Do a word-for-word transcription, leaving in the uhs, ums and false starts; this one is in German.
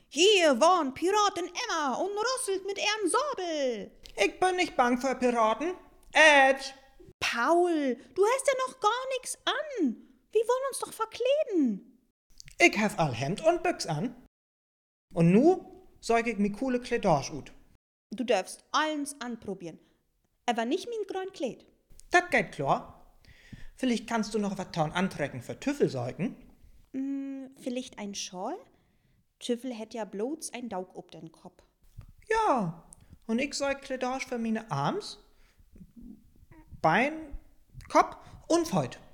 Hier warnt Piratin Emma und rasselt mit ihrem Sabel. Ich bin nicht bang vor Piraten. Edge! Paul, du hast ja noch gar nichts an. Wir wollen uns doch verkleiden. Ich hab all Hemd und Büchs an. Und nu zeig ich mi coole Kleidage ut. Du darfst alles anprobieren. Aber nicht mein grün Kleid. Dat geht klar. Vielleicht kannst du noch wat taun antrecken für Tüffelsäugen. Hm, vielleicht ein Schal? Tüffel hätt ja bloß ein Daug ob den Kopf. Ja, und ich zeig Kleidage für meine Arms, Bein, Kopf und Feut.